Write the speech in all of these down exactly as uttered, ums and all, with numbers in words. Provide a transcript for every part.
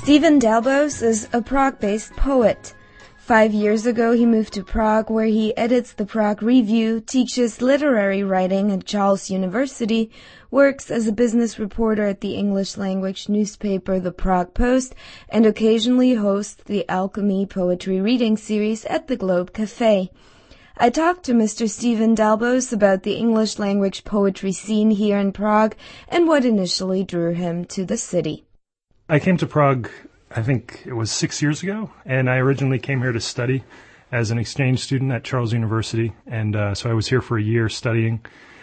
Stephen Dalbos is a Prague-based poet. Five years ago, he moved to Prague, where he edits the Prague Review, teaches literary writing at Charles University, works as a business reporter at the English-language newspaper The Prague Post, and occasionally hosts the Alchemy Poetry Reading Series at the Globe Café. I talked to Mister Stephen Dalbos about the English-language poetry scene here in Prague and what initially drew him to the city. I came to Prague, I think it was six years ago, and I originally came here to study as an exchange student at Charles University, and uh, so I was here for a year studying,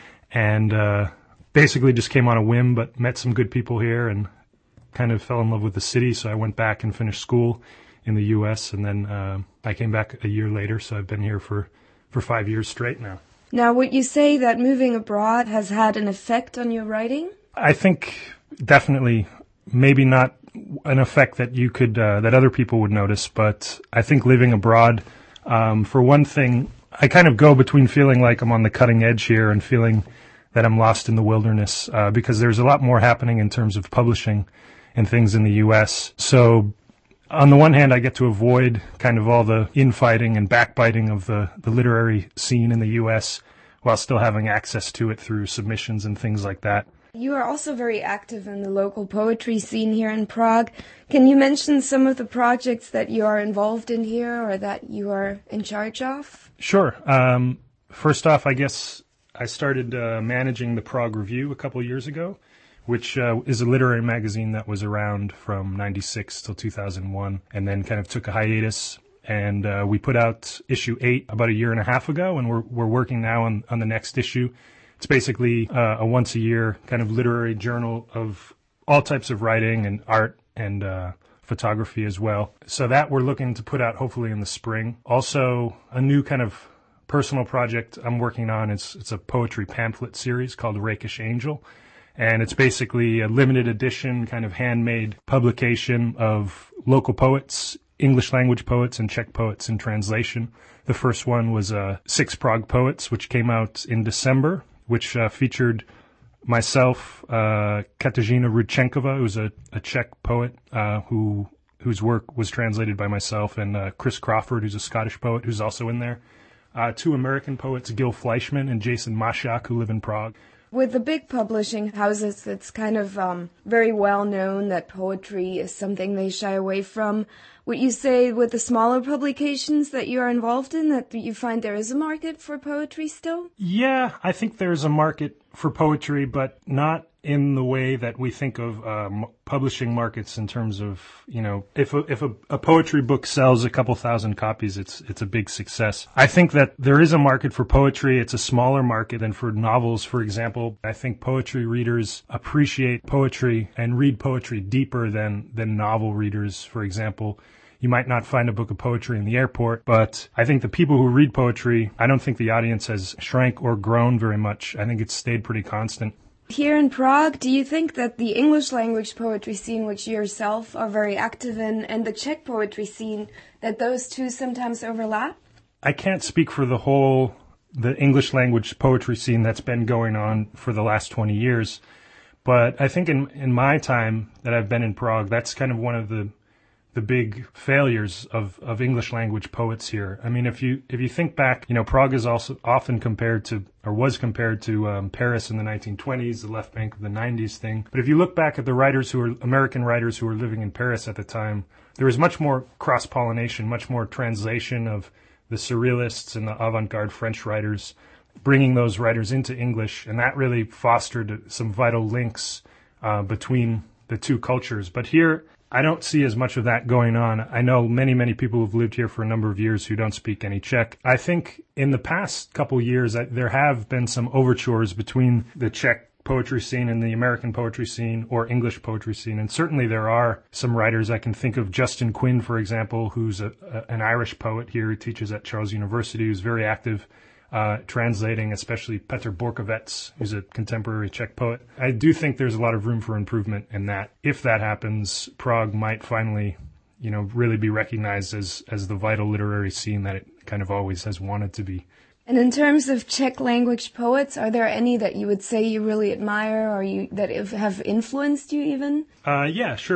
and uh, basically just came on a whim, but met some good people here and kind of fell in love with the city, so I went back and finished school in the U S, and then uh, I came back a year later, so I've been here for, for five years straight now. Now, would you say that moving abroad has had an effect on your writing? I think definitely. Maybe not an effect that you could, uh, that other people would notice, but I think living abroad, um, for one thing, I kind of go between feeling like I'm on the cutting edge here and feeling that I'm lost in the wilderness, uh, because there's a lot more happening in terms of publishing and things in the U S. So on the one hand, I get to avoid kind of all the infighting and backbiting of the, the literary scene in the U S while still having access to it through submissions and things like that. You are also very active in the local poetry scene here in Prague. Can you mention some of the projects that you are involved in here or that you are in charge of? Sure. Um, first off, I guess I started uh, managing the Prague Review a couple years ago, which uh, is a literary magazine that was around from ninety-six till two thousand one, and then kind of took a hiatus. And uh, we put out issue eight about a year and a half ago, and we're we're working now on, on the next issue. It's basically uh, a once-a-year kind of literary journal of all types of writing and art and uh, photography as well. So that we're looking to put out hopefully in the spring. Also, a new kind of personal project I'm working on is it's a poetry pamphlet series called Rakish Angel. And it's basically a limited edition kind of handmade publication of local poets, English language poets and Czech poets in translation. The first one was uh, Six Prague Poets, which came out in December, which uh, featured myself, uh, Kateřina Rudčenková, who's a, a Czech poet uh, who whose work was translated by myself, and uh, Chris Crawford, who's a Scottish poet, who's also in there. Uh, two American poets, Gil Fleischman and Jason Mashak, who live in Prague. With the big publishing houses, it's kind of um, very well known that poetry is something they shy away from. Would you say with the smaller publications that you are involved in that you find there is a market for poetry still? Yeah, I think there's a market for poetry, but not in the way that we think of um, publishing markets in terms of, you know, if a, if a, a poetry book sells a couple thousand copies, it's it's a big success. I think that there is a market for poetry. It's a smaller market than for novels, for example. I think poetry readers appreciate poetry and read poetry deeper than, than novel readers, for example. You might not find a book of poetry in the airport, but I think the people who read poetry, I don't think the audience has shrank or grown very much. I think it's stayed pretty constant. Here in Prague, do you think that the English language poetry scene, which you yourself are very active in, and the Czech poetry scene, that those two sometimes overlap? I can't speak for the whole, the English language poetry scene that's been going on for the last twenty years. But I think in, in my time that I've been in Prague, that's kind of one of the the big failures of, of English language poets here. I mean, if you if you think back, you know, Prague is also often compared to, or was compared to um, Paris in the nineteen twenties, the left bank of the nineties thing. But if you look back at the writers who were, American writers who were living in Paris at the time, there was much more cross-pollination, much more translation of the surrealists and the avant-garde French writers, bringing those writers into English, and that really fostered some vital links uh, between the two cultures. But here, I don't see as much of that going on. I know many, many people who've lived here for a number of years who don't speak any Czech. I think in the past couple years, I, there have been some overtures between the Czech poetry scene and the American poetry scene or English poetry scene. And certainly there are some writers. I can think of Justin Quinn, for example, who's a, a, an Irish poet here who teaches at Charles University, who's very active Uh, translating, especially Petr Borkovec, who's a contemporary Czech poet. I do think there's a lot of room for improvement in that. If that happens, Prague might finally, you know, really be recognized as, as the vital literary scene that it kind of always has wanted to be. And in terms of Czech language poets, are there any that you would say you really admire or you that have influenced you even? Uh, yeah, sure.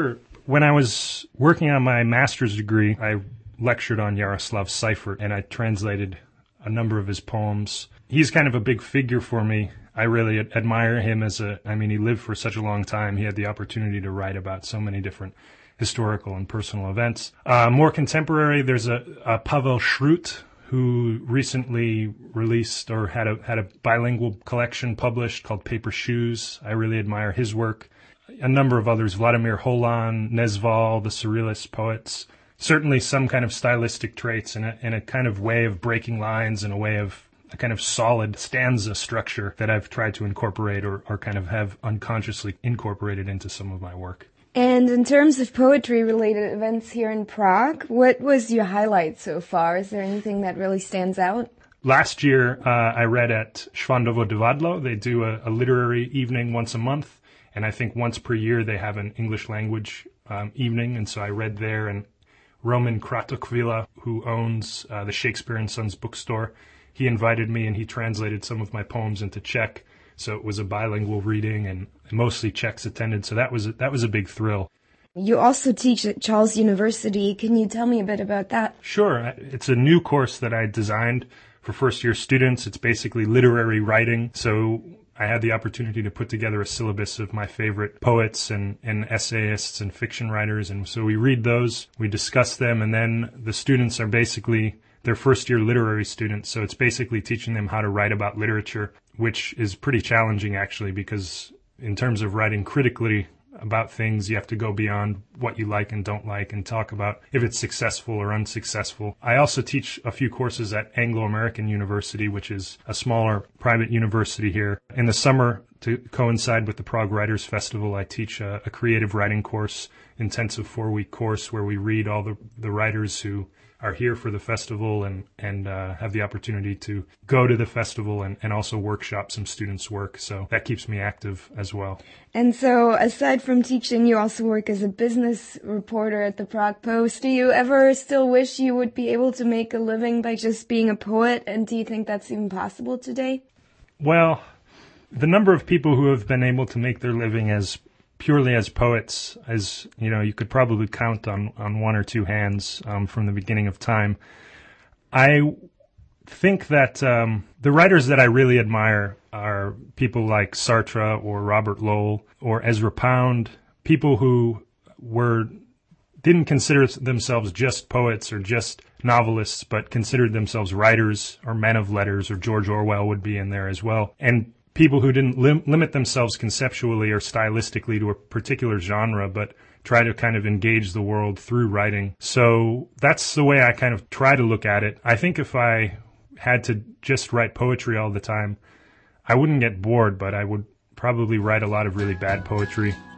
When I was working on my master's degree, I lectured on Jaroslav Seifert, and I translated a number of his poems. He's kind of a big figure for me. I really admire him as a, I mean, he lived for such a long time. He had the opportunity to write about so many different historical and personal events. Uh, more contemporary, there's a, a Pavel Schrute, who recently released or had a had a bilingual collection published called Paper Shoes. I really admire his work. A number of others, Vladimir Holan, Nezval, the Surrealist poets. Certainly some kind of stylistic traits and a, and a kind of way of breaking lines and a way of a kind of solid stanza structure that I've tried to incorporate or, or kind of have unconsciously incorporated into some of my work. And in terms of poetry-related events here in Prague, what was your highlight so far? Is there anything that really stands out? Last year, uh, I read at Švandovo Divadlo. They do a, a literary evening once a month, and I think once per year they have an English language um, evening, and so I read there. And Roman Kratokvila, who owns uh, the Shakespeare and Sons bookstore, he invited me and he translated some of my poems into Czech. So it was a bilingual reading, and mostly Czechs attended. So that was a, that was a big thrill. You also teach at Charles University. Can you tell me a bit about that? Sure. It's a new course that I designed for first-year students. It's basically literary writing. So I had the opportunity to put together a syllabus of my favorite poets and, and essayists and fiction writers. And so we read those, we discuss them, and then the students are basically they're first-year literary students. So it's basically teaching them how to write about literature, which is pretty challenging, actually, because in terms of writing critically about things, you have to go beyond what you like and don't like and talk about if it's successful or unsuccessful. I also teach a few courses at Anglo-American University, which is a smaller private university here. In the summer, to coincide with the Prague Writers Festival, I teach a, a creative writing course, intensive four-week course where we read all the, the writers who are here for the festival and, and uh, have the opportunity to go to the festival and, and also workshop some students' work. So that keeps me active as well. And so aside from teaching, you also work as a business reporter at the Prague Post. Do you ever still wish you would be able to make a living by just being a poet? And do you think that's even possible today? Well, the number of people who have been able to make their living as purely as poets, as you know, you could probably count on, on one or two hands um, from the beginning of time. I think that um, the writers that I really admire are people like Sartre or Robert Lowell or Ezra Pound, people who were didn't consider themselves just poets or just novelists, but considered themselves writers or men of letters, or George Orwell would be in there as well. And people who didn't lim- limit themselves conceptually or stylistically to a particular genre, but try to kind of engage the world through writing. So that's the way I kind of try to look at it. I think if I had to just write poetry all the time, I wouldn't get bored, but I would probably write a lot of really bad poetry.